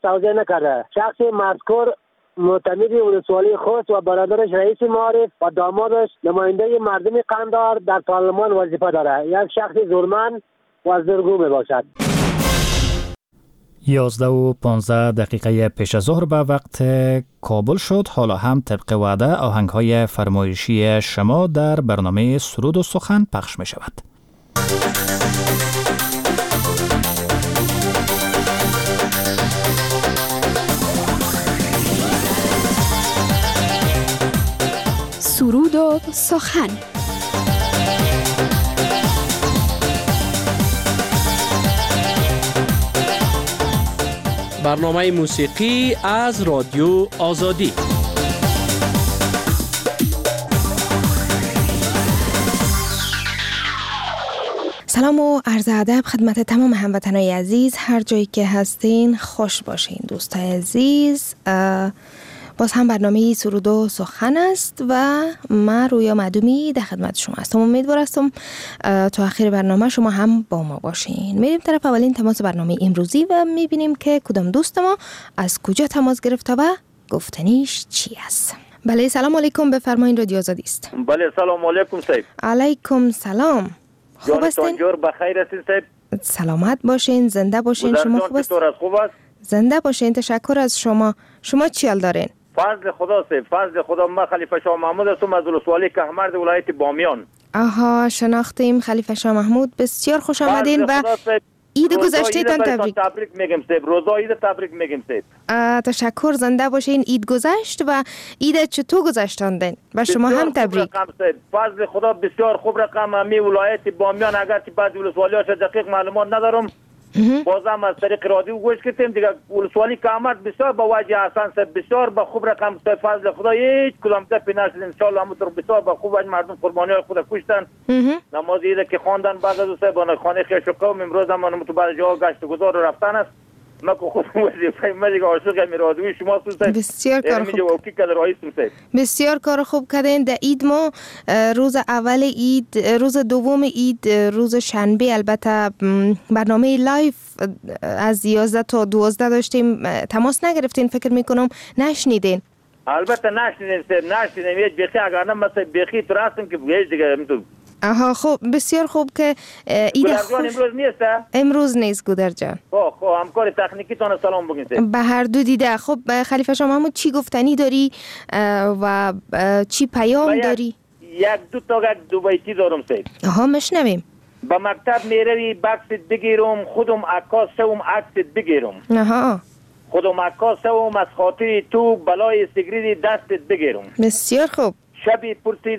توضیح نکرده. شخص مذکور معتمد ولسوالی خوست و برادرش رئیس معارف و دامادش نماینده مردم قندهار در پارلمان وظیفه داره. یک شخص زورمند و زورگو میباشد. 11:15 پیش از ظهر به وقت کابل شد. حالا هم طبق وعده آهنگ‌های فرمایشی شما در برنامه سرود و سخن پخش می شود. سرود و سخن. برنامه موسیقی از رادیو آزادی. سلام و عرض ادب خدمت تمام هموطنان عزیز، هر جایی که هستین خوش باشین. دوستای عزیز، باز هم برنامه سرود و سخن است و من رویا معدومی در خدمت شما هستم. امیدوار هستم تا آخر برنامه شما هم با ما باشین. میریم طرف اولین تماس برنامه امروزی و میبینیم که کدام دوست ما از کجا تماس گرفته و گفتنیش چی است. بله، سلام علیکم، بفرمایید، رادیو آزادی است. بله، سلام علیکم صاحب. علیکم سلام. خوب هستین؟ جور بخیر هستین صاحب؟ سلامت باشین، زنده باشین. شما خوب هستین؟ خوب است؟ زنده باشین، تشکر از شما. شما چی حال دارین؟ فضل خدا صاحب، فضل خدا. من خلیفه شاه محمود هستم از ولسوالی کهمرد ولایت بامیان. آها، شناختیم خلیفه شاه محمود. بسیار خوش آمدین و عید گذشته تان تبریک میگم صاحب. روزا عید تبریک میگم صاحب. تشکر، زنده باشین. عید گذشت و عید چطور گذشتاندین؟ و شما هم تبریک. فضل خدا بسیار خوب رقم. می ولایت بامیان اگر که بعضی ولسوالی‌هاش دقیق معلومات ندارم، بازم از طریق رادیو گوش کردیم دیگه. ولسوالی کامرد بسیار با وجه حسن صاحب، بسیار با خوب رقم صاحب. فضل خدا هیچ کدام دفعی نشد ان شاء الله. همونطور بسیار با خوب مردم قربانی‌های خود کشتن. نماز عید که خواندن بعد از صاحب خانه خیش و قوم امروز هم تو بعد جا گشت گذار رفتن است. ما که خود وظیفه من دیگه عاشق می رادیوی شما هستم. بسیار کار خوب. بسیار کار خوب کردین. در عید ما روز اول عید، روز دوم عید، روز شنبه البته برنامه لایف از 11 تا 12 داشتیم. تماس نگرفتین فکر میکنم، نشنیدین؟ البته نشنیدیم. یه بخی اگر نه مثلا بخی تو راستم که بگیش دیگه میتونم. آها، خب بسیار خوب که عید خوش. امروز نیست؟ امروز نیست گودر جان. خب همکار تکنیکی تون سلام بگین. به هر دو دیده. خب خلیفه شاه محمود چی گفتنی داری و چی پیام داری؟ یک دو تا دوبایتی دارم صاحب. آها، مشنویم. با مکتب میروی بکست بگیرم، خودم عکاسم عکست بگیرم. آها، خودم عکاسم از خاطر تو بلای سیگریت دستت بگیرم. بسیار خوب. شبی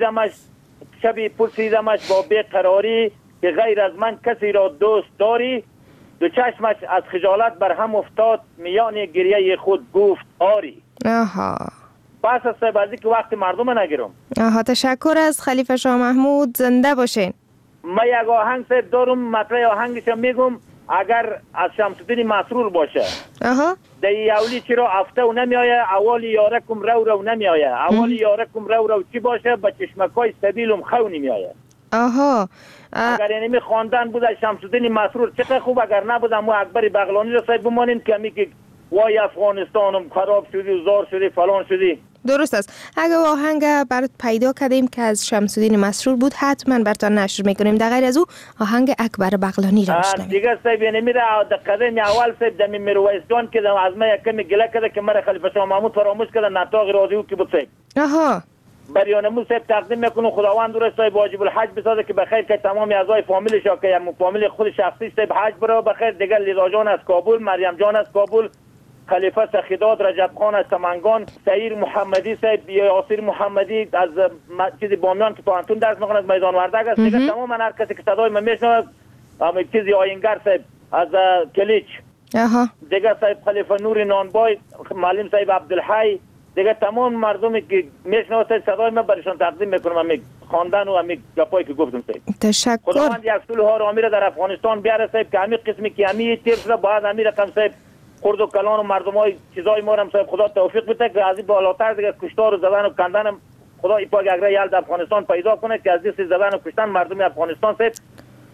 پرسیدمش با بیقراری که غیر از من کسی را دوست داری؟ دو چشمش از خجالت بر هم افتاد، میان گریه خود گفت آری. آها، بس است بعضی که وقت مردم نگیرم. آها، تشکر از خلیفه شاه محمود، زنده باشین. من یک آهنگ صاحب دارم، مطلع آهنگش میگم اگر از شمس‌الدین مسرور باشه. آها، دی اولی چرا افته و نمی آیه، اولی یارکم رو نمی آیه. اولی یارکم رو چی باشه، با چشمکای سبیلم خو نمی آیه. آها، اگر اینمی خواندن بود از شمس‌الدین مسرور چقدر خوب. اگر نبود ما اکبر بغلانی رو صاحب بمانیم که میگه وای افغانستانم خراب شدی و زار شدی فلان شدی. درست است. اگه آهنگ برات پیدا کردیم که از شمس‌الدین مسرور بود حتما براتون نشر میکنیم. در غیر از او آهنگ اکبر بغلانی را میشنویم. دیگه صاحب اینمی را در قدم اول صاحب دمی میرویس جان که از من یک کمی گله کرده که مرا خلیفه شاه محمود فراموش کرده نطاق رادیو که بود صاحب. آها، بریانمون صاحب تقدیم میکنم خداوند رو صاحب واجب الحج بسازه که بخیر که تمام اعضای فامیلش که یا فامیل خود شخصی صاحب حج بره بخیر. دیگه لیلا جان از کابل، مریم جان از کابل، خلیفه سخیداد، رجب خان از سمنگان، سعیر محمدی صاحب، یاسر محمدی از چیزی بامیان که پانتون درس میخونه از میدان وردگ است. دیگه تمام هر کسی که صدای من میشنوه، چیزی آینگر صاحب از کلیچ. آها، دیگه صاحب خلیفه نور نانبای، معلم صاحب عبدالحی، دیگه تمام مردمی که میشنوه صدای من برشان تقدیم میکنم. امی خواندن و امی گپایی که گفتم صاحب. تشکر. خداوند یک صلح آرامی را در افغانستان بیاره صاحب که امی قسمی که امی تیر شده باید امی رقم صاحب خرد و کلان و مردمای چیزای ما هم صاحب خدا توفیق بده که از این بالاتر دیگه کشتار و زدن و کندن خدا ایپاگ اگر یال در افغانستان پیدا کنه که از این زدن و کشتن مردم افغانستان صاحب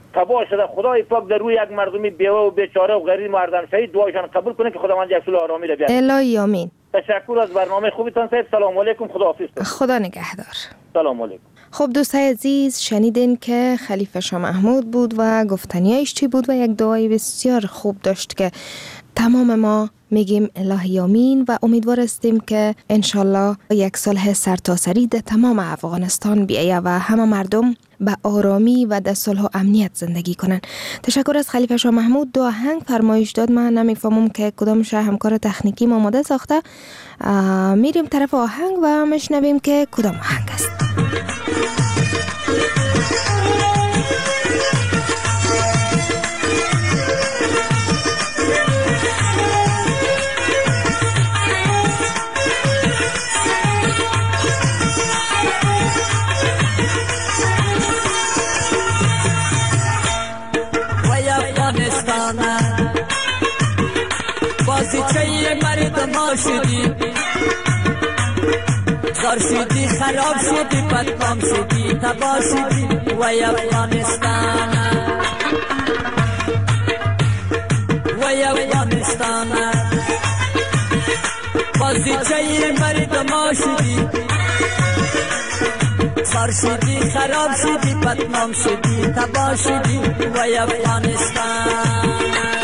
تباه شده. خدای پاک در روی یک مردمی بیوه و بیچاره و غریب مردم شهید دعایشان قبول کنه که خداوند یک صلح آرامی را بیاره. الهی آمین. تشکر از برنامه خوبتان صاحب. سلام علیکم. خداحافظ. خدا نگهدار. سلام علیکم. خب دوستای عزیز، شنیدین که خلیفه شاه محمود بود و گفتنیایش چی بود و یک دعای بسیار خوب داشت که تمام ما میگیم الهی آمین و امیدوار هستیم که انشالله یک صلح سرتاسری در تمام افغانستان بیایه و همه مردم به آرامی و در صلح و امنیت زندگی کنن. تشکر از خلیفه شاه محمود. دو آهنگ فرمایش داد، من نمیفهمم که کدامش همکار تکنیکی ما آماده ساخته. میریم طرف آهنگ و میشنویم که کدام آهنگ است. بازیچه مردم شدی، زار شدی، خراب شدی، بدنام شدی، تباه شدی وای افغانستان، وای افغانستان. بازیچه مردم شدی، زار شدی، خراب شدی، بدنام شدی، تباه شدی وای افغانستان.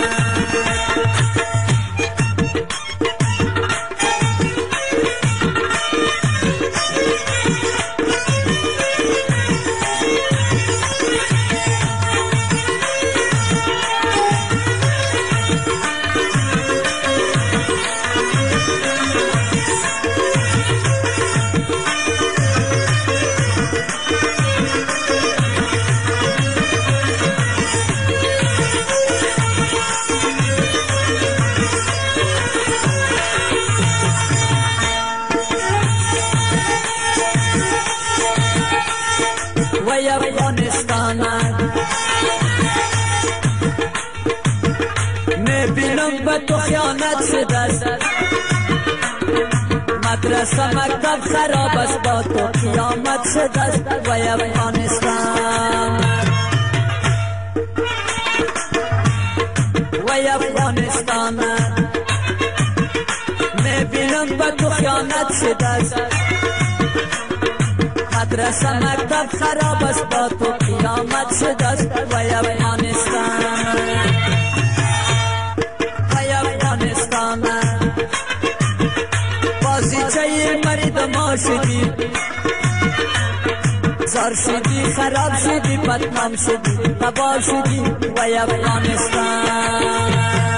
وای افغانستان، میبینم به تو خیانت شده است، مدرسه مکتب خراب است، با تو قیامت شده است وای افغانستان، وای افغانستان. میبینم به تو خیانت شده است، مدرسه مکتب خراب است، با تو قیامت شده است وای افغانستان، وای افغانستان. بازیچه مردم شدی، زار شدی، خراب شدی، بدنام شدی، تباه شدی وای افغانستان.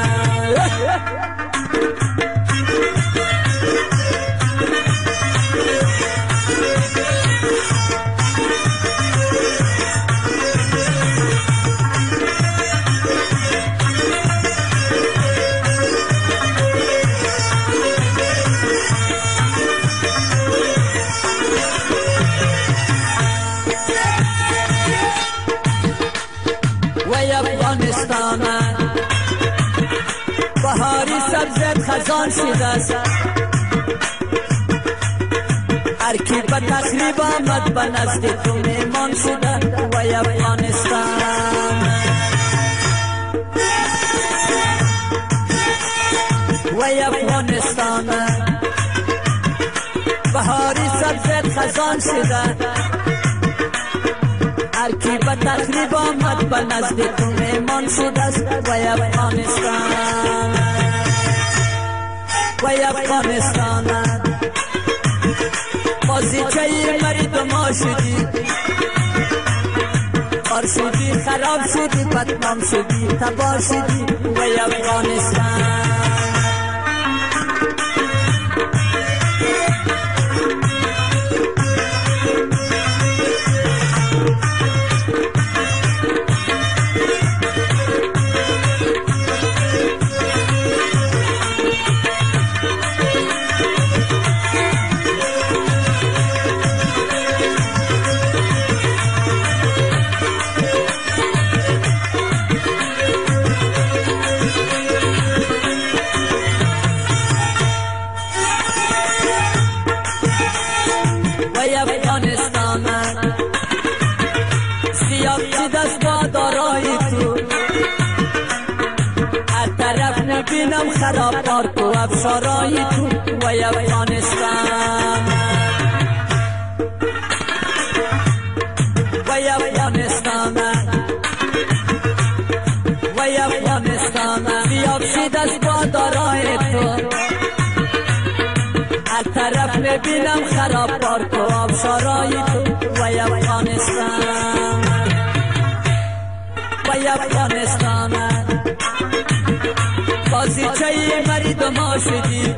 بهاری سبزت خزان شده است، هر کی به تخریب آمد به نزد تو میمان شده وای افغانستان، وای افغانستان. بهاری سبزت خزان شده، هر کی به تخریب آمد به نزد تو میمان شده است وای افغانستان، وای افغانستان. بازیچه مردم شدی، خار شدی، خراب شدی، بدنام شدی، تباه شدی وای افغانستان. خراب پارک و افشارای تو وای افغانستان وای افغانستان وای افغانستان بیابشید از بادارای تو هر طرف میبینم خراب پارک و افشارای تو وای افغانستان وای افغانستان بازیچه مرید ما شدی.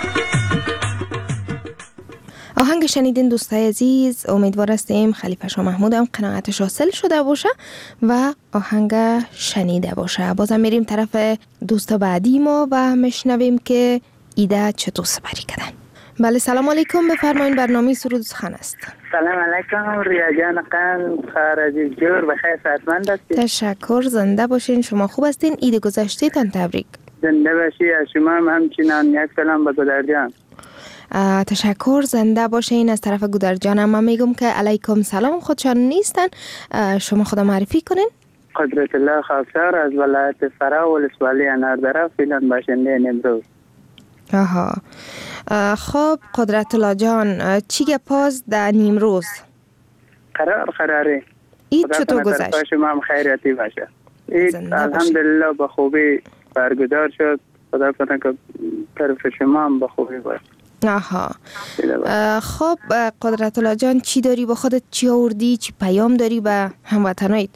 آهنگ شنیدین دوستای عزیز، امیدوار هستیم خلیفه شاه محمود هم قناعتش حاصل شده باشه و آهنگ شنیده باشه. بازم میریم طرف دوست بعدی ما و میشنویم که ایده چطور سپری کردن. بله سلام علیکم، بفرمایید برنامه سرود و سخن است. سلام علیکم ریا جان قند خارجی جور بخیر صحتمند هستید؟ تشکر، زنده باشین. شما خوب هستین؟ عید گذشته تان تبریک. زنده باشی. از شما هم همچنان یک سلام به گودرجان. تشکر، زنده باشین. از طرف گودرجان هم میگم که علیکم سلام، خودشان نیستن، شما خدا معرفی کنین. قدرت الله خاکسار از ولایت فرا ولسوالی اناردره فیلان باشنده امروز. آها خب قدرت الله جان، چی گپاز در نیمروز؟ قراره عید چطور گذشت؟ شما هم خیریتی باشه. عید الحمدلله به خوبی برگزار شد. خدا کنه که طرف شما هم به خوبی باشه. آها خب قدرت الله جان، چی داری با خودت؟ چی آوردی؟ چی پیام داری به هموطنایت؟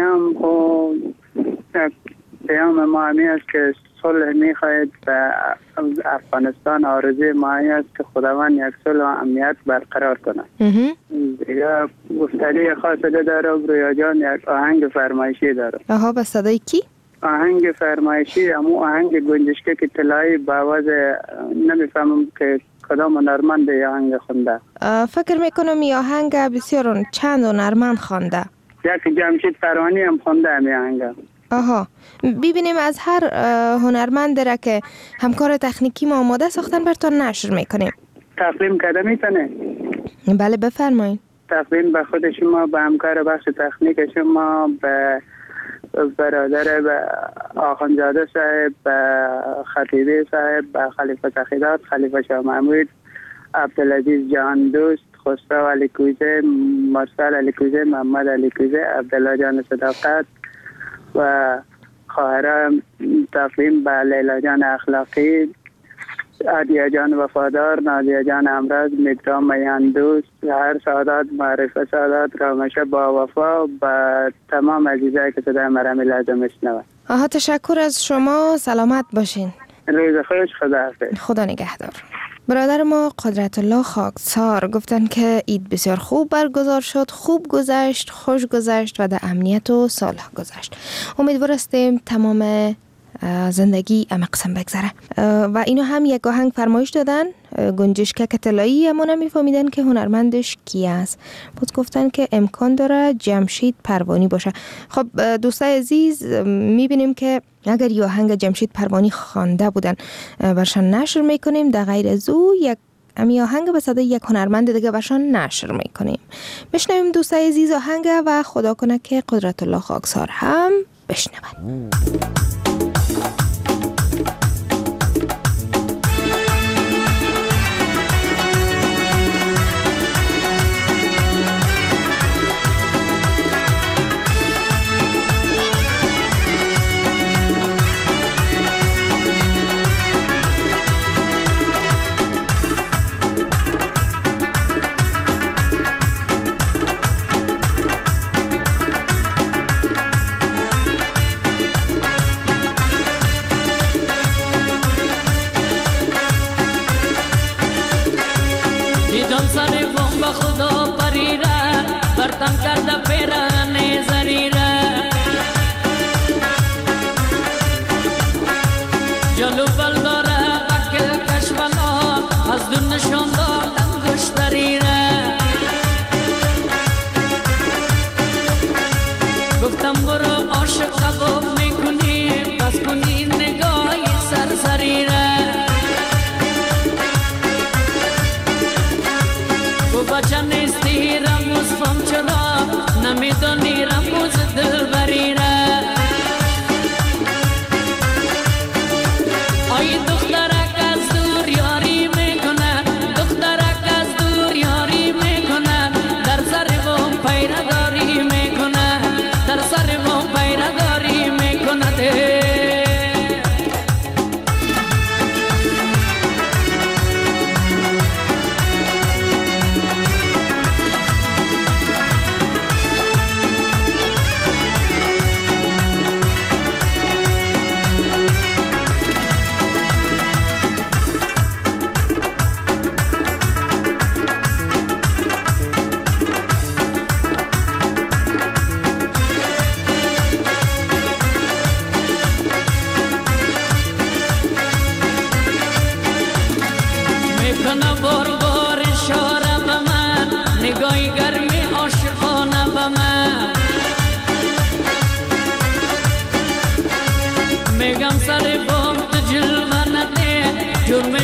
پیام ما همی است که صلح میخواهید به افغانستان. آرزوی ما همی است که خداوند یک صلح و امنیت برقرار کنه. دیگه گفتگوی خاص داره رویا جان، یک آهنگ فرمایشی داره. آها به صدای کی؟ آهنگ فرمایشی همون آهنگ گنجشکه که طلایی با آواز نمیفهمم که کدام هنرمند این آهنگ خونده. فکر میکنم این آهنگ بسیار چند هنرمند خونده. یک جمشید فرانی هم خونده این آهنگ. آها ببینیم از هر هنرمند را که همکار تکنیکی ما آماده ساختن براتون نشر میکنیم. تقدیم کرده میتونه؟ بله بفرمایید. تقدیم به خود شما، به همکار بخش تکنیک شما، به برادر به آخوندزاده صاحب، به خطیبی صاحب، به خلیفه تقیدات، خلیفه شاه محمود، عبدالعزیز جان دوست، خسرو علی کوزه، مرسل علی کوزه، محمد علی کوزه، عبدالله جان صداقت و خواهرم. تقدیم به لیلا جان اخلاقی، عادیه جان وفادار، نادیه جان امراض، مدرام میان دوست، هر سعادت، معرفه سعادت، رامشه با وفا، با تمام عزیزایی که صدای مرمی لازم میشنوند. آها تشکر از شما، سلامت باشین. روز خوش، خدا حافظ. خدا نگهدار. برادر ما قدرت الله خاکسار گفتن که عید بسیار خوب برگزار شد، خوب گذشت، خوش گذشت و در امنیت و صلح گذشت. امیدوار هستیم تمام زندگی قسم بگذره. و اینو هم یک آهنگ فرمایش دادن، گنجشکه طلایی، اما نمیفهمیدن که هنرمندش کی است. بود گفتن که امکان داره جمشید پروانی باشه. خب دوستای عزیز، میبینیم که اگر یه آهنگ جمشید پروانی خوانده بودن برشان نشر میکنیم، در غیر از او یک امی آهنگ به صدای یک هنرمند دیگه برشان نشر میکنیم. بشنویم دوستای عزیز آهنگ و خدا کنه که قدرت الله خاکسار هم بشنون. بچه نیستی رموز فهم چرا نمیدون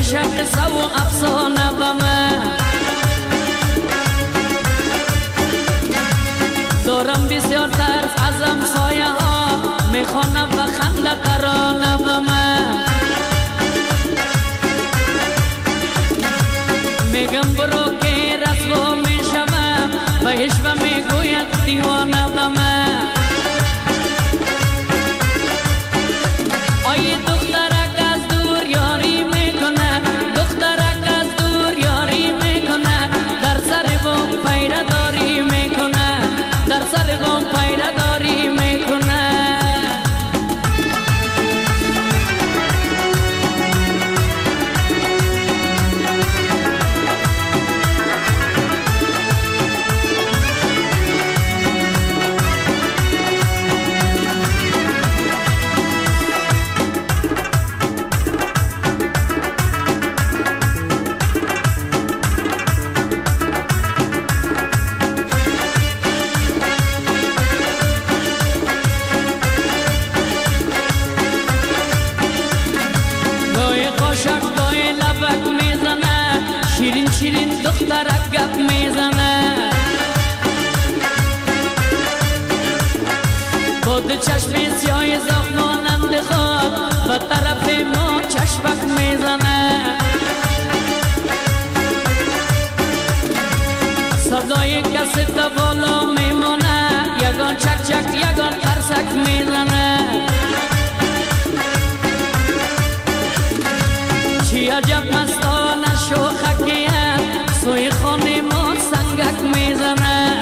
میشه قصه و افسانه به من. دارم بسیار ترس از همسایه ها، میخوانم و خنده ترانه به من. میگم برو که رسوا میشم، بهش و میگوید دیوانه به من. آی دخترک از دور یاری میکنه، دخترک از دور یاری میکنه، در سر بام پیره داری میکنه، در سر بام پیره داری میکنه. شیرین شیرین دخترک گپ میزنه، بود چشم سیاه زخمانند خواب به طرف ما چشمک میزنه. صدای کسی تا بالا میمونه، یگان چک چک یگان ترسک میزنه. چی عجب مستانه شوخکیه، سوی خانه ما سنگک میزنه.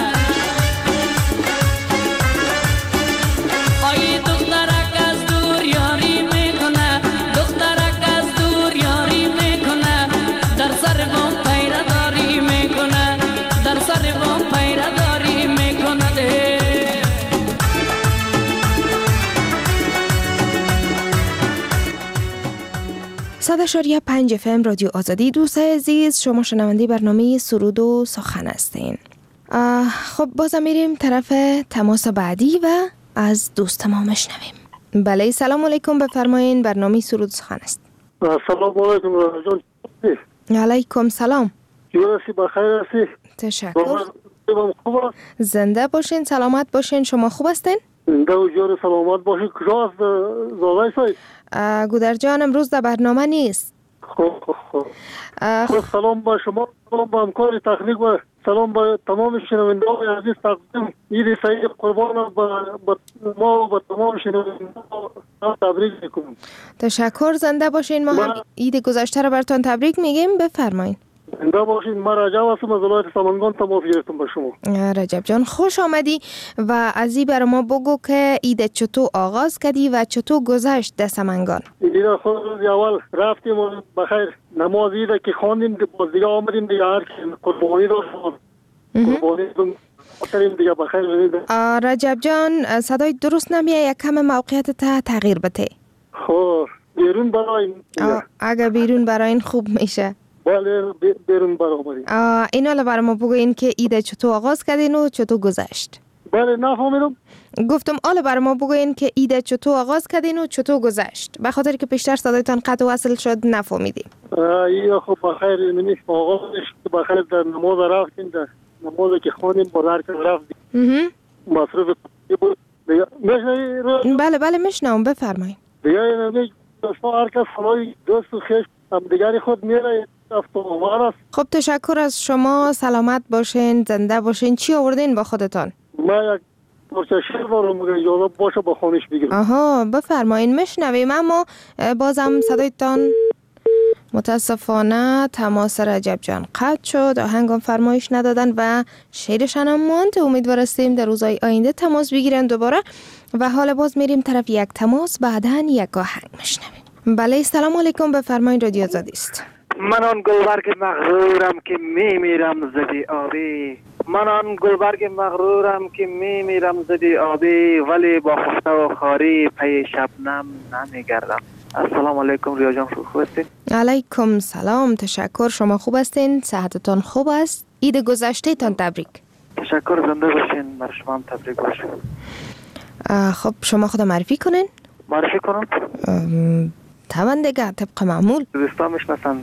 آی دخترک از دور یاری میکنه، دخترک از دور یاری میکنه، در سر بام پیره داری میکنه، در سر بام پیره داری میکنه. 100.5 FM رادیو آزادی. دوستای عزیز، شما شنونده برنامه سرود و سخن هستین. خب بازم میریم طرف تماس بعدی و از دوست ما مشنویم. بله، سلام علیکم، بفرمایین، برنامه سرود و سخن است. سلام علیکم جان. علیکم سلام. جورسی بخیر هستی؟ تشکر. زنده باشین، سلامت باشین. شما خوب هستین؟ زنده و جور سلامت باشین. کجا هست زاده سایید؟ گودر جان امروز در برنامه نیست. خب سلام با شما، سلام با همکار تکنیک و سلام با تمام شنونده های عزیز. تقدیم عید سعید قربان با ما و با تمام شنونده ها تبریک میکنم. تشکر، زنده باشین. ما هم عید گذشته رو براتون تبریک میگیم. بفرمایید. زنده باشین. من رجب هستم از ولایت سمنگان تماس گرفتم با شما. رجب جان خوش آمدی و از این برای ما بگو که عید چطور آغاز کردی و چطور گذشت در سمنگان؟ عید خود روز اول رفتیم و بخیر نماز عید که خواندیم، باز دیگه آمدیم دیگه هر قربانی رو قربانی کردیم دیگه بخیر. رجب جان صدای درست نمیاد، یک کم موقعیت تا تغییر بده. خب بیرون برای اگه بیرون برای این خوب میشه. بله بیرون برآمدیم. اینا برای ما بگوین که عید چطور آغاز کردین و چطور گذشت. بله نفهمیدم. گفتم آله برای ما بگوین که عید چطور آغاز کردین و چطور گذشت، به خاطر که پیشتر صدایتان قطع و وصل شد نفهمیدیم. خب بخیر منی آغازش بخیر در نماز رفتیم، در نمازی که خوانیم بازار که رفتیم مصرف بود. بله میشنوم، بفرمایید. دیگه هر کس صلای دوست و خویش هم دیگری خود میره رفت و آمد است. خب تشکر از شما، سلامت باشین، زنده باشین. چی آوردین با خودتان؟ ما یک پرچه شیر دارم، اجازه باشه با خانش بگیرم. آها بفرمایین، مشنویم. اما بازم صدایتان متاسفانه تماس رجب جان قطع شد، آهنگم فرمایش ندادن و شعرشان هم ماند. امیدوار هستیم در روزهای آینده تماس بگیرن دوباره. و حالا باز میریم طرف یک تماس، بعدن یک آهنگ مشنویم. بله سلام علیکم، بفرمایین، رادیو آزادی است. من آن گلبرگ مغرورم که میمیرم زدی آبی، من آن گلبرگ مغرورم که میمیرم زدی آبی، ولی با خفته و خاری پی شبنم نمیگردم. السلام علیکم ریا جان، خوب هستین؟ علیکم سلام، تشکر. شما خوب هستین؟ صحتتان خوب است؟ عید گذشته تان تبریک. تشکر، زنده باشین. بر شما هم تبریک باشه. خب شما خود معرفی کنین؟ معرفی کنم؟ میشنون دیگه طبق معمول. دوستا میشناسن.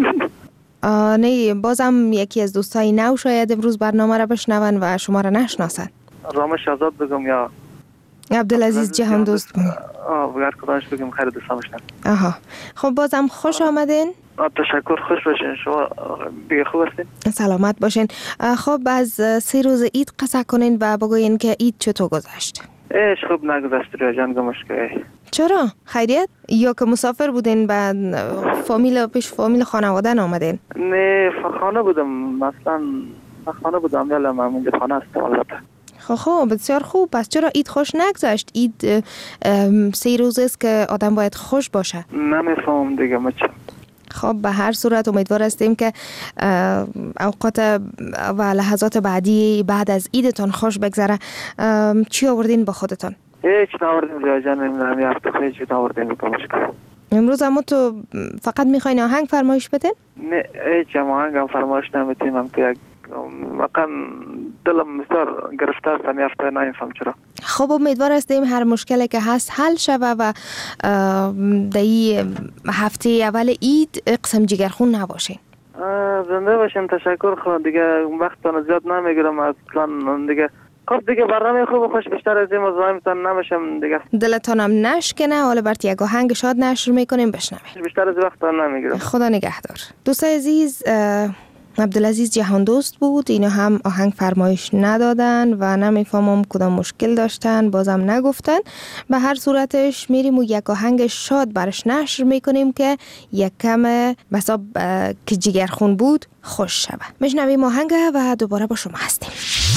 نه بازم یکی از دوستای نو شاید امروز برنامه را بشنون و شما را نشناسن. رامش آزاد بگم یا عبدالعزیز جهان دوست بگم؟ بگر کدامش بگم خیر دوستا میشنن. آها خب بازم خوش آمدین. تشکر، خوش باشین. شما دیگه خوب هستین؟ سلامت باشین. خب از 3 روز عید قصه کنین و بگوین که عید چطور گذشت؟ ایش خوب نگذشت ریا جان گمشکه. چرا؟ خیریت؟ یا که مسافر بودین بعد فامیل خانواده آمدین؟ نه خانه بودم، مثلا خانه بودم یالا من اینجا خانه هستم البته. خب بسیار خوب. پس چرا عید خوش نگذشت؟ عید 3 روز است که آدم باید خوش باشه. نمیفهم دیگه مچم. خب به هر صورت امیدوار هستیم که اوقات و لحظات بعدی بعد از عیدتان خوش بگذره. چی آوردین با خودتان؟ هیچ ناوردیم ریا جان، نمیدونم یه هفته هیچ ناوردیم بکنمشکم. امروز اما تو فقط میخواین آهنگ فرمایش بدین؟ نه هیچ آهنگ هم فرمایش نمیتیم. هم تو یک واقعا دلم بسیار گرفته است. هم هفته نمیفهم چرا. خب امیدوار هستیم هر مشکلی که هست حل شوه و در این هفته اول عید قسم جگرخون نباشین. زنده باشین. تشکر. خود دیگه وقتتان زیاد نمیگیرم اصلا دیگه. خب دیگه برنامه خوب و خوش بیشتر از این مزاحمتان نمیشم دیگه. دلتانم نشکنه. حالا برات یک آهنگ شاد نشر میکنیم بشنوید. بیشتر از وقتتان نمیگیرم. خدا نگهدار. دوستای عزیز، عبدالعزیز جهان دوست بود. اینا هم آهنگ فرمایش ندادن و نمیفهمم کدام مشکل داشتن، بازم نگفتن. به هر صورتش میریم و یک آهنگ شاد برش نشر میکنیم که یک کم بساب که جگرخون بود خوش شوه. میشنویم آهنگ و دوباره با شما هستیم.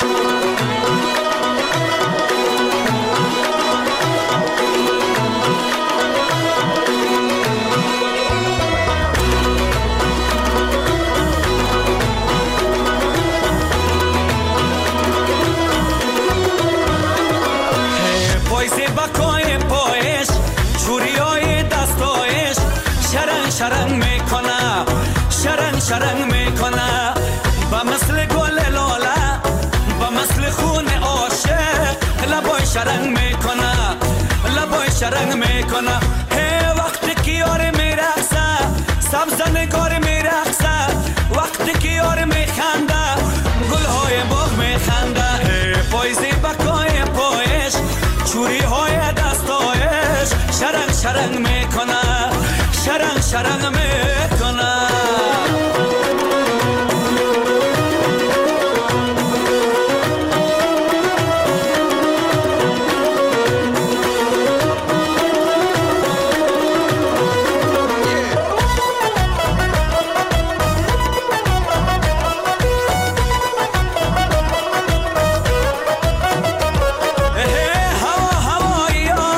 شرنگ میکنه، شرنگ میکنه، با مثل گل لاله، با مثل خون عاشق، لبای شرنگ میکنه، لبای شرنگ میکنه. هی وقتی که یار میرقصه، سبز نگار میرقصه، وقتی که یار میخنده، گلهای باغ میخنده. هی پایزی بکای پایش، چوری های دستایش، شرنگ میکنه، شرنگ میکنه.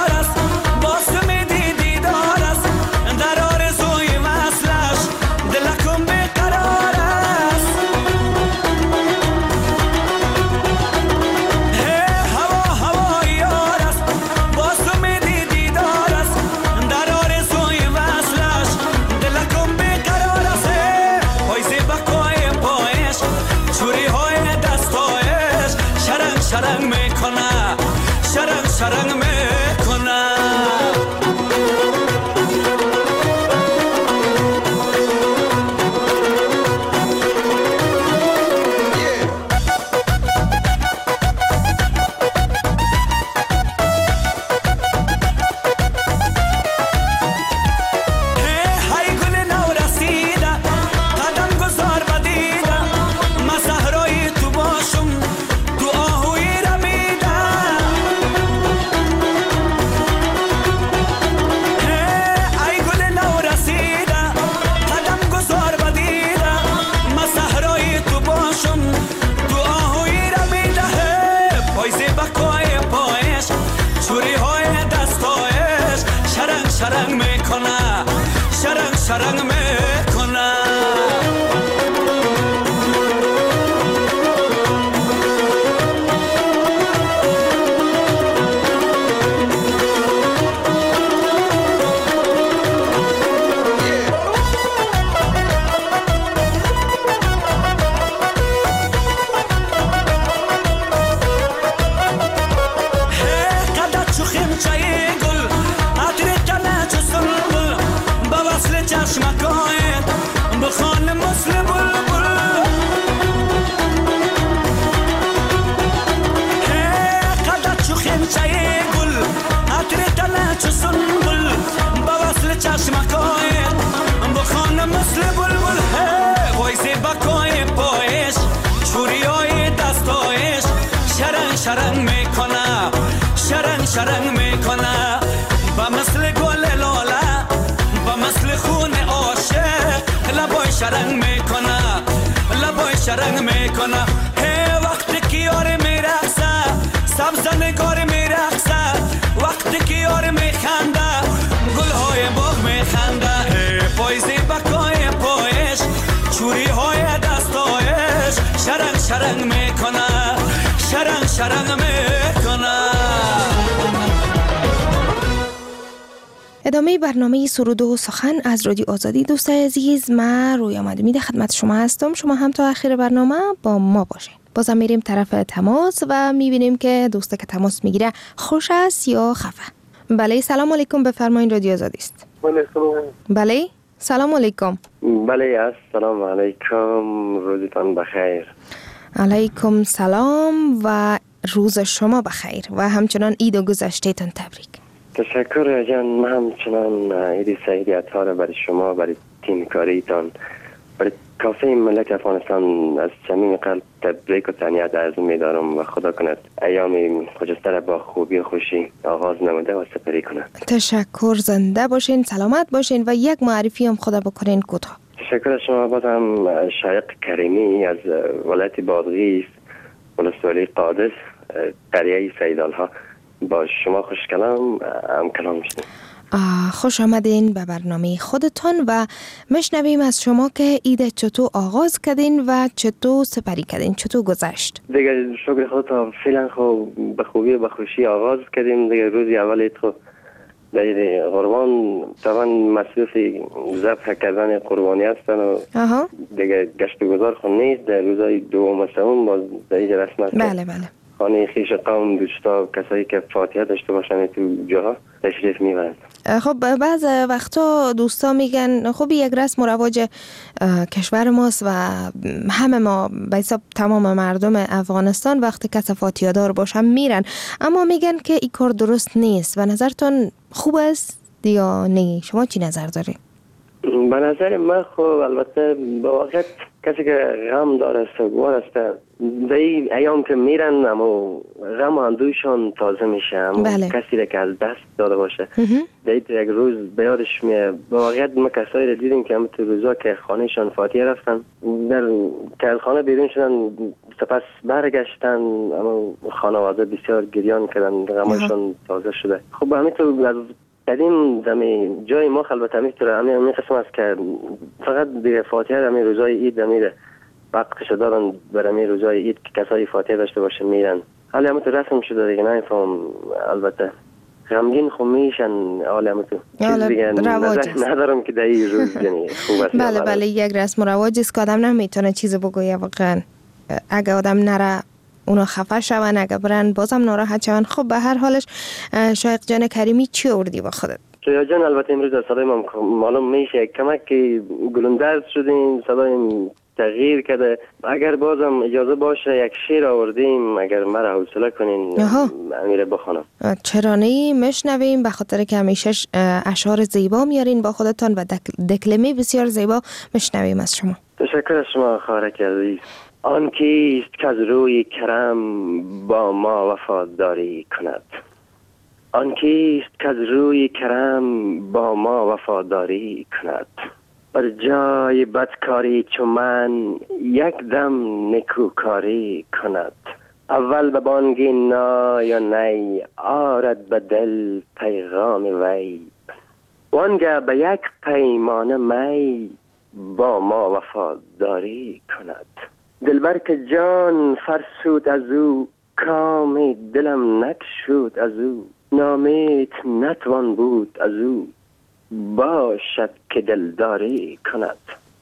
دل شرنگ میکنه با مثل گل لاله با مثل خون عاشق لبای شرنگ میکنه لبای شرنگ میکنه هی وقتی که یار میرقصه سبز نگار میرقصه وقتی که یار میخنده گلهای باغ میخنده پایزی بکای پایش چوری های دستایش شرنگ شرنگ میکنه شرنگ شرنگ میکنه. ادامه برنامه سرود و سخن از رادیو آزادی. دوستای عزیز، من رویا مدومی خدمت شما هستم. شما هم تا آخر برنامه با ما باشین. بازم میریم طرف تماس و میبینیم که دوسته که تماس میگیره خوش است یا خفه. بله سلام علیکم، بفرمایید رادیو آزادی است. بله سلام علیکم. بله السلام علیکم، روزتان بخیر. علیکم سلام و روز شما بخیر و همچنان عید و گذشتهتان تبریک. تشکر جان. من همچنان عید سعیدی عطار برای شما، برای تیم کاریتان، برای کافه ملت افغانستان از صمیم قلب تبریک و تهنیت عرض می‌دارم و خدا کند ایام خجسته را با خوبی و خوشی آغاز نموده و سپری کند. تشکر، زنده باشین، سلامت باشین و یک معرفی هم خدا بکنین کوتاه. تشکر از شما. بازم شایق کریمی از ولایت بادغیس، ولسوالی قادس، قریه سیدالها با شما خوش کلام هم کلام میشنیم. خوش آمدین به برنامه خودتان و مشنویم از شما که عید چطور آغاز کردین و چطور سپری کردین، چطور گذشت؟ دیگه شکر خدا فعلا خوب به خوبی و به خوشی آغاز کردیم. دیگه روزی اول عید خو در قربان طبعا مصروف ذبح کردن قربانی هستن و دیگه گشت و گذار خود نیست. در روزهای دوم و سوم باز در این رسم هست. بله. خانه خیش قوم دوستا کسایی که فاتحه داشته باشن تو جاها تشریف میبرند. خب بعض وقتا دوستا میگن خب یک رسم و رواج کشور ماست و همه ما به حساب تمام مردم افغانستان وقتی کس فاتحه دار باشن میرن، اما میگن که این کار درست نیست. و نظرتون خوب است یا نه؟ شما چی نظر داری؟ به نظر من خب البته به واقع کسی که غم داره سوگوار است در این ایام که میرن اما غم و اندوشان تازه میشه. اما کسی را که از دست داده باشه در یک روز به یادش میه. به واقع ما کسایی را دیدیم که همه تو روزا که خانهشان فاتحه رفتن که از خانه بیرون شدن سپس برگشتن اما خانواده بسیار گریان کردن، غمشان تازه شده. خب همینطور از قدیم دمی جای ما البته همینطوره. همین قسم است که فقط دیگه فاتحه همین روزای عید میره وقتش دارن برای همین روزای عید که کسایی فاتحه داشته باشه میرن. حالا همینطور رسم شده دیگه. نمیفهم البته غمگین خو میشن. حالا همینطور چیز دیگه ندارم که در این روز یعنی خوب است. بله یک رسم و رواج است که آدم نمیتونه چیز بگویه. واقعا اگه آدم نره اونا خفه شون، اگه برن بازم ناراحت شون. خب به هر حالش شایق جان کریمی چی آوردی با خودت؟ شایق جان البته امروز در صدای ما معلوم میشه کمک که گلندرد شدیم، صدای تغییر کرده. اگر بازم اجازه باشه یک شعر آوردیم، اگر مرا حوصله کنین امیره بخونم. چرا نه؟ مشنویم به خاطر که همیشه اشعار زیبا میارین با خودتان و دکلمه بسیار زیبا. مشنویم از شما. تشکر از شما خواهرک عزیز. آن کیست که از روی کرم با ما وفاداری کند؟ آن کیست که از روی کرم با ما وفاداری کند؟ بر جای بدکاری چو من یک دم نکوکاری کند. اول به بانگی نا یا نی آرد به دل پیغام وی، وانگه به یک پیمانه می با ما وفاداری کند. دلبر که جان فرسود از او، کام دلم نکشود از او، نامید نتوان بود از او، باشد که دلداری کند.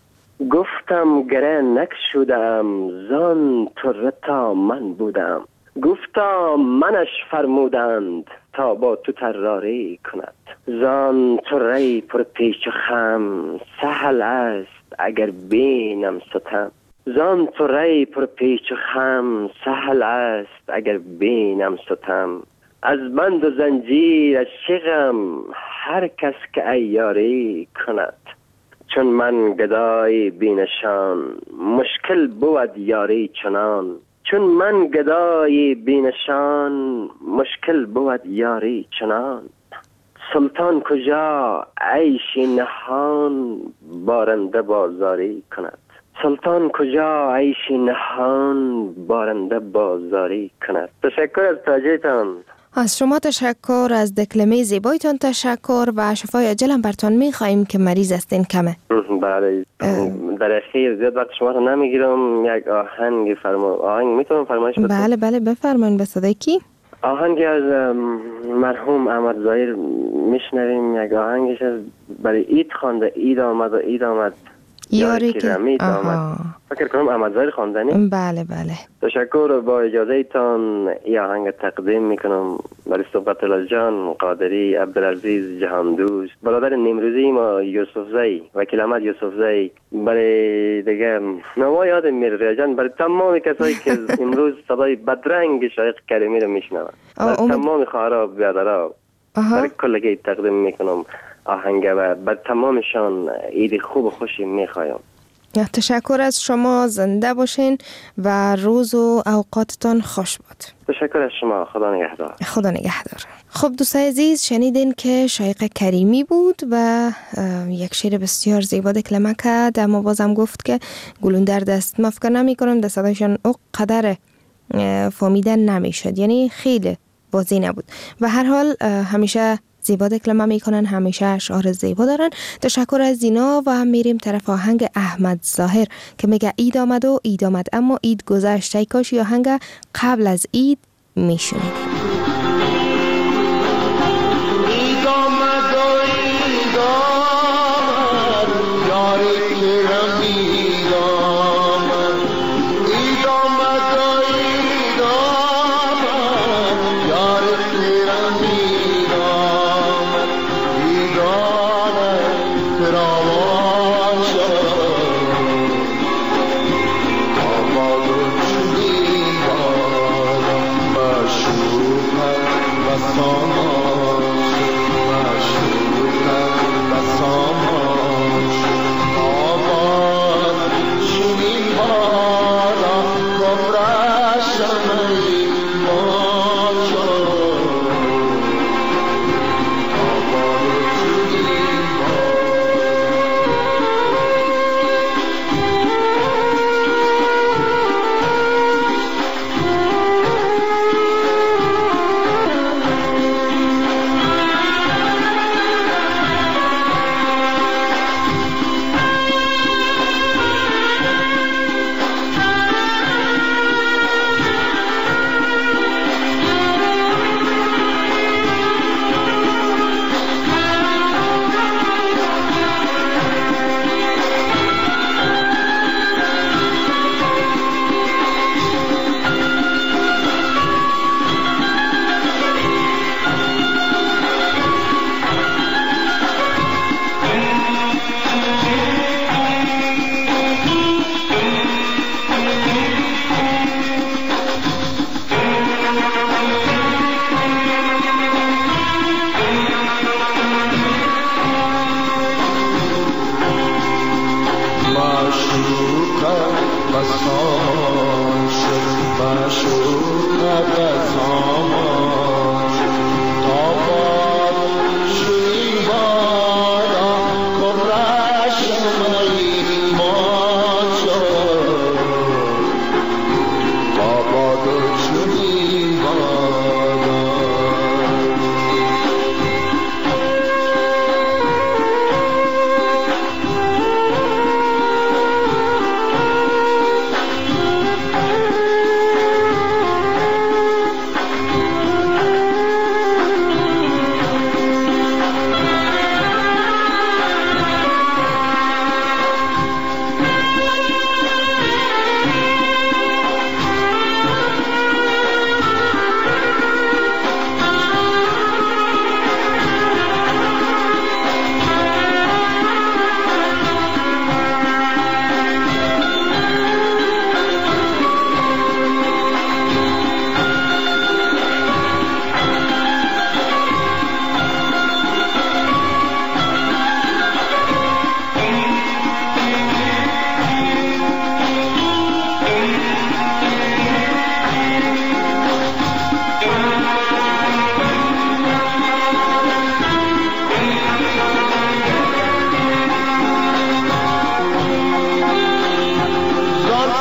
گفتم گره نکشودم زان طره تا من بودم، گفتا منش فرمودند تا با تو طراری کند. زان طره پر پیچ و خم سهل است اگر بینم ستم، زان طره پر پیچ و خم سهل است اگر بینم ستم. از بند و زنجیر از شغم هر کس که عیاری کند. چون من گدای بینشان مشکل بود یاری چنان، چون من گدای بینشان مشکل بود یاری چنان. سلطان کجا عیش نهان بارنده بازاری کند. سلطان کجا عیش نهان بارنده بازاری کند. تشکر از توجهتان. از شما تشکر، از دکلمه زیبایتان تشکر و شفای عاجل برتان می‌خواهیم که مریض هستین کمه. بله در اخیر زیاد وقت شما رو نمیگیرم. یک آهنگ میتونم فرمایش بدم؟ بله بفرمایید. به صدای کی؟ آهنگی از مرحوم احمد ظاهر میشنویم. یک آهنگش از برای عید خوانده. عید آمد یاری که رمید آمد. فکر کنم احمد ظاهر خواندنی. بله تشکر. با اجازه ایتان این آهنگ تقدیم میکنم برای صحبت الله جان قادری، عبدالعزیز جهاندوست، برادر نیمروزی ما یوسف زی، وکیل احمد یوسف زی، برای دیگه نوا یاد میرزا جان، برای تمام کسایی که امروز صدای بدرنگ شایق کریمی رو میشنوند، برای تمام خواهرها برادرها، برای کلگی تقدیم میکنم آهنگ و بر تمامشان عید خوب و خوشی میخوایم. تشکر از شما. زنده باشین و روز و اوقاتتان خوش باد. تشکر از شما. خدا نگهدار. خدا نگهدار. خب دوستای عزیز، شنیدین که شایق کریمی بود و یک شعر بسیار زیبا دکلمه کرد، اما بازم گفت که گلون در دست. ما فکر نمی کنم در صدایشان او قدر فهمیدن نمیشد، یعنی خیلی بازی نبود. و هر حال همیشه زیبا دکلمه میکنن، همیشه اشعار زیبا دارن. تشکر از اینا و میریم طرف آهنگ احمد ظاهر که میگه عید آمد و عید آمد اما عید گذشت. ای کاش آهنگ قبل از عید میشونید. عید آمد و عید آمد یاری که رمید آمد. عید آمد و عید آمد یاری که رمید آمد. عید آمد فراوان شد آباد و چنین باد مشروق و سامان مشروق و سامان آباد چنین باد گمرش ایمان شد آباد چنین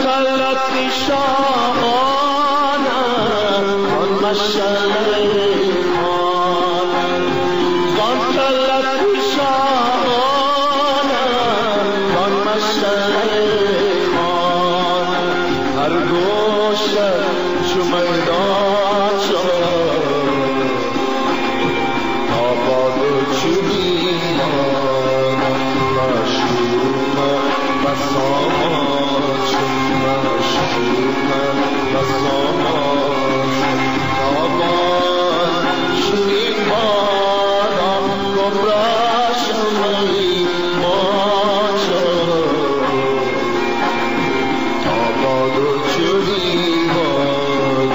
طلت شاهانم آن مشعل ایمان آن طلت شاهانم آن مشعل ایمان هر گوشه چو میدان شد آباد چو بیمان مشهورم بسامان چون مشهورم بسامان آباد چو بیمان گمرش میمان شد آباد چو بیمان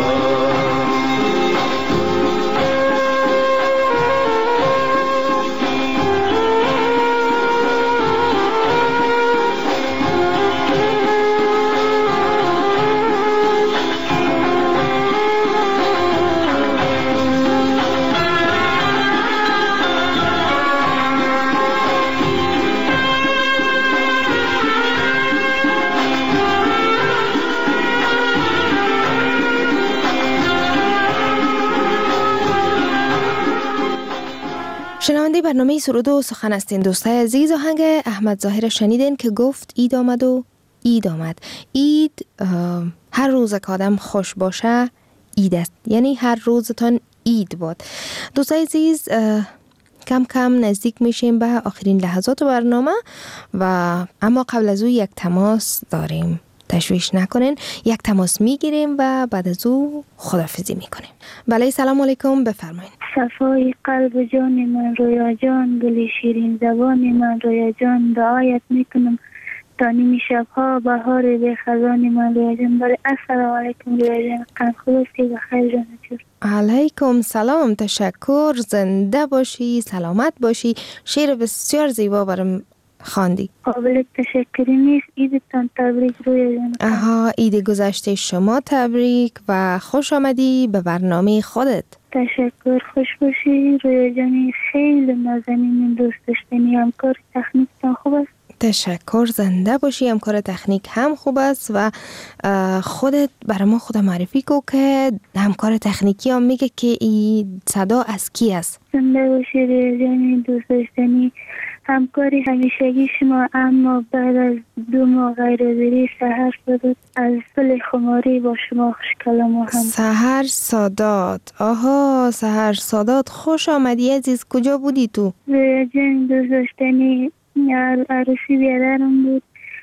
شنونده برنامه سرود و سخن هستین دوستای عزیز. آهنگ احمد ظاهر شنیدین که گفت اید آمد و اید آمد. اید هر روز که آدم خوش باشه اید است، یعنی هر روزتان اید باد. دوستای عزیز کم کم نزدیک میشیم به آخرین لحظات برنامه و اما قبل از او یک تماس داریم. تشویش نکنین، یک تماس میگیریم و بعد از او خداحافظی میکنیم. بله سلام علیکم، بفرمایید. صفای قلب جان من رویا جان، گل شیرین زبان من رویا جان، دعایت میکنم تا نیم شبها بهار به خزان من رویا جان. بله السلام علیکم رویا جان، قند خلاصی بخیر جان جور. علیکم سلام، تشکر، زنده باشی، سلامت باشی. شعر بسیار زیبا برام خواندی. قابل تشکری نیست. عیدتان تبریک رویا جان. آها، عید گذشته شما تبریک و خوش آمدی به برنامه خودت. تشکر، خوش باشی رویا جانی. خیلی نازنین، دوست داشتنی، همکار تکنیکتان خوب است. تشکر، زنده باشی. همکار تکنیک هم خوب است و خودت برای ما خود معرفی کو که همکار تکنیکی هم میگه که این صدا از کی است. زنده باشی رویا جانی، دوست داشتنی، همکاری همیشگی شما. اما بعد از 2 ماه غیرحاضری سحر سادات از پل خماری با شما خوش کلام و هم. سحر سادات، آها سحر سادات، خوش آمدی عزیز. کجا بودی تو؟ رویا جان دوست داشتنی، عروسی بیادرم بود،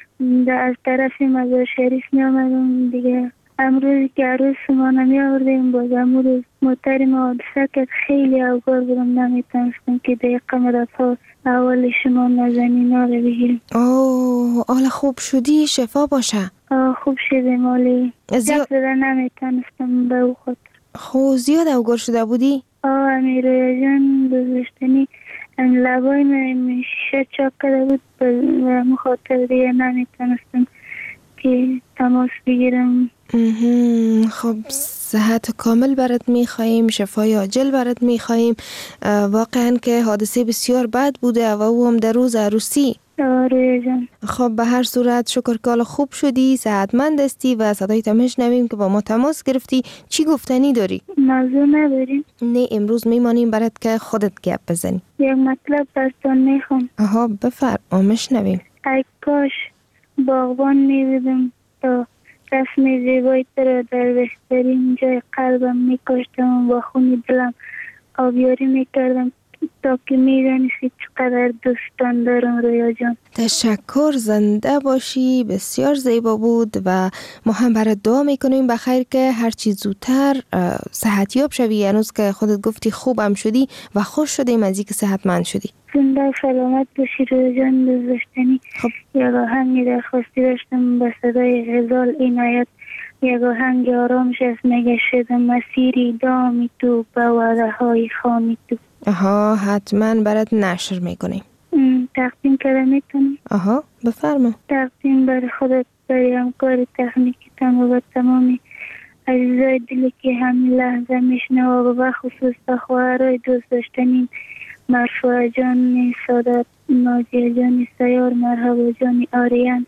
از طرف مزار شریف می آمدم دیگه. امروز که عروس ما نمی آوردیم، باز امروز محترم حادثه که خیلی اوگار بودم، نمیتونستم که دقیقه مدتها اول شما نازنین ها رو بگیریم. اوه حالا خوب شدی، شفا باشه. خوب شدیم، حالی جب زده نمیتونستم به او خاطر. خب زیاد اوگار شده بودی؟ امیر جان دوستشتنی لبای من شیشه چاک کرده بود، به مخاطر دیگه نمیتونستم که تماس بگیرم. خب صحت کامل برات میخواییم، شفای عاجل برات میخواییم. واقعا که حادثه بسیار بد بوده و او هم در روز عروسی. آره جان. خب به هر صورت شکر که خوب شدی، صحتمند هستی و صدایت میشنویم که با ما تماس گرفتی. چی گفتنی داری؟ موضوع نداریم. نه امروز میمانیم برات که خودت گپ بزنی. یک مطلب براتون میخوام. آها بفرما، میشنویم. ای کاش باغبان میبودم تا رسم زیبایی را در بهترین جای قلبم میکاشتم و با خون دلم آبیاری میکردم تا که میدانستی چقدر دوستان دارم رویا جان. تشکر، زنده باشی. بسیار زیبا بود و ما هم برات دعا میکنیم بخیر که هرچی زودتر صحتیاب شوی. هنوز که خودت گفتی خوبم شدی و خوش شدیم از اینکه صحتمند شدی. زنده سلامت باشی رویا جان. دوست داشتنی یک آهنگی درخواستی داشتم به صدای غزال عنایت. یک آهنگ آرامش از نگشت مسیری دامی تو به وعده های خامی تو. آها حتما برات نشر میکنیم. تقدیم کرده میتونی؟ آها بفرما. تقدیم بر خودت، بر همکار تکنیکتان و تمامی عزیزای دلی که همین لحظه میشنوا و بخصوص به خواهرای دوست داشتنین مرفوع جان سادات، ناجیه جان سیار، مرحبا جان آریان،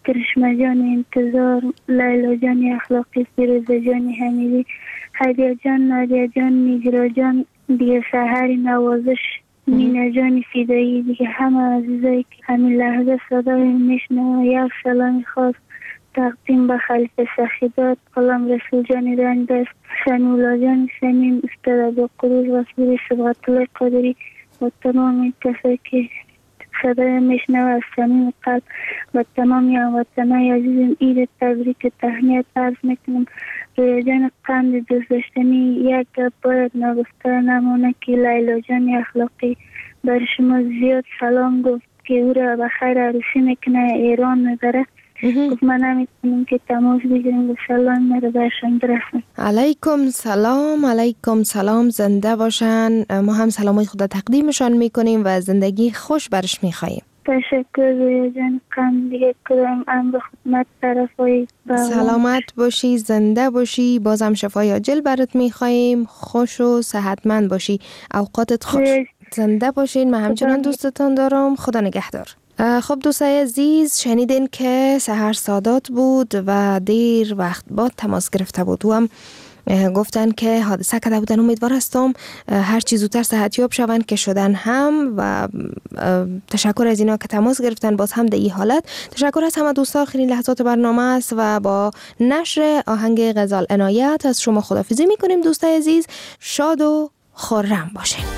کرشمه جان انتظار، لیلا جان اخلاقی، فیروزه جان حمیدی، هدیه جان، نادیه جان، نیگرا جان، دیگه سحر نوازش، مینا جان فیدایی، دیگه همه عزیزایی که همین لحظه صدای میشنوه یک سلام خاص تقدیم به خلیفه سخیدات، غلام رسول جان رندست، سمیولا جان سمیم، استاد عبدالقدوس رسولی، صبغت الله قادری و تمام کسایی که صدای میشنوه از صمیم قلب و تمامی هموطنان عزیزم عید تبریک تهنیت عرض میکنم. رویا جان قند دوست داشتنی، یک گپ باید نگفته نمونه که لیلا جان اخلاقی بر شما زیاد سلام گفت که او را به خیر عروسی میکنه، ایران میبره. گفت من نمیتونم که تماس بگیریم و سلام میره برشان برسن. علیکم سلام، علیکم سلام، زنده باشن. ما هم سلامای خدا تقدیمشان میکنیم و زندگی خوش برش میخواییم. تشکر رویا جان قند، دیگه کدام امر خدمت طرفای سلامت باشی، زنده باشی، بازم شفای عاجل برات میخواییم، خوش و صحتمند باشی، اوقاتت خوش، زنده باشین. من همچنان دوستتان دارم، خدا نگهدار. خب دوستای عزیز، شنیدین که سحر سادات بود و دیر وقت بعد تماس گرفته بود و هم گفتن که حادثه کرده بودن. امیدوار هستم هر چی زودتر صحتیاب شون که شدن هم و تشکر از اینا که تماس گرفتن باز هم در این حالت. تشکر از همه دوستا. آخرین لحظات برنامه است و با نشر آهنگ غزال عنایت از شما خداحافظی میکنیم. دوستای عزیز، شاد و خرم باشین.